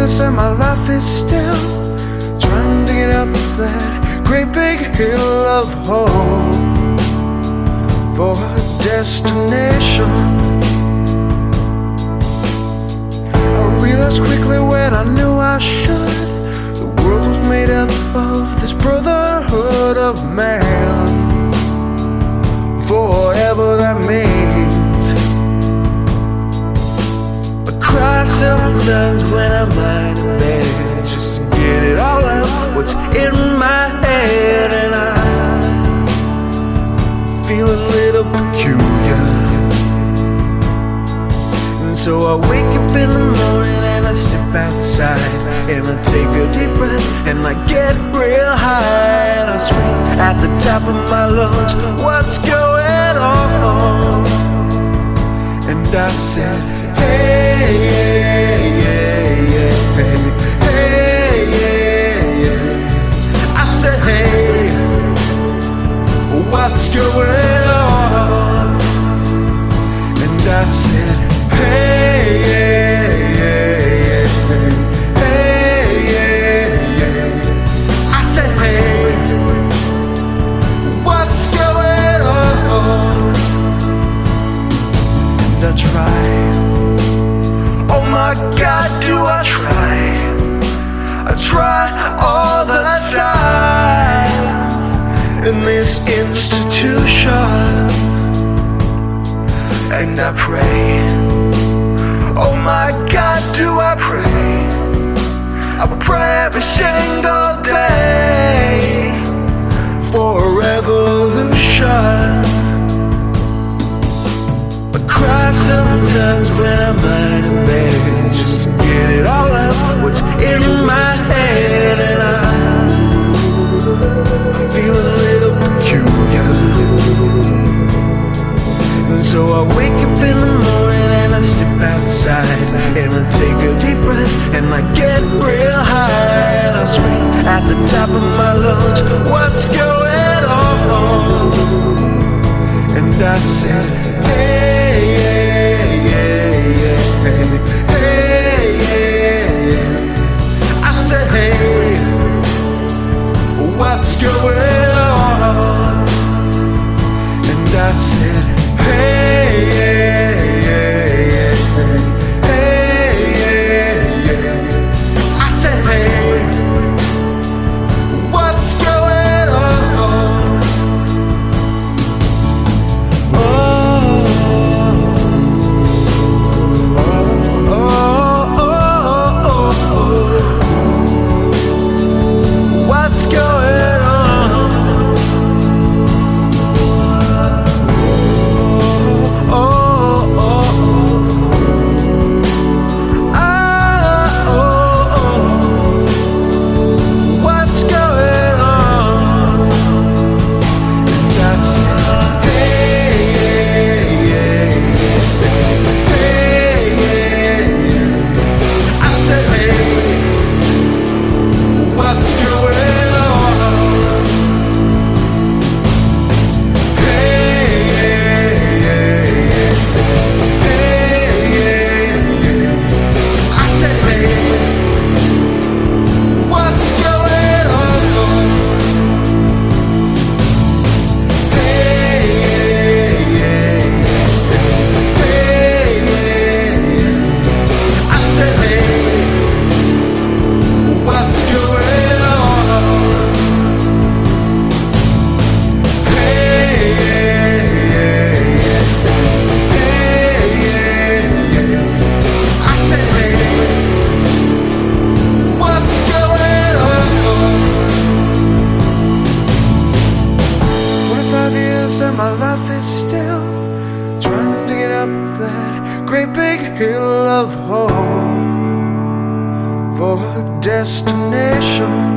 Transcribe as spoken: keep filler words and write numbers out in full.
years and my life is still trying to get up that great big hill of hope for a destination. I realized quickly when I knew I should, the world was made up of this brotherhood of man, for whatever that means. I cry sometimes when I'm lying in bed, just to get it all out, what's in my head. And I feel a little peculiar, and so I wake up in the morning and I step outside and I take a deep breath and I get real high, and I scream at the top of my lungs, what's going on? And I said, hey, yeah, yeah, yeah, hey, hey, yeah, yeah. I said, hey, what's going on? And I said, hey, yeah, yeah, yeah, hey, yeah, yeah. I said, hey, what's going on? And I try, oh my God, do I try? I try all the time in this institution, and I pray, oh my God, do I pray? I pray every single day for a revolution. I cry sometimes when I'm lying in bed, just to get it all out, what's in my head. And I feel a little peculiar, and so I wake up in the morning and I step outside and I take a deep breath and I get real high, and I scream at the top of my lungs, what's going on? And I said, hey, yeah, yeah, yeah, hey, hey, yeah, yeah. I said, hey, what's going on? And I said, hey, yeah, yeah, yeah, hey, yeah, yeah. I said, hey, what's going on? Oh, oh, oh, oh, oh, oh. What's going on? And my life is still trying to get up that great big hill of hope for a destination.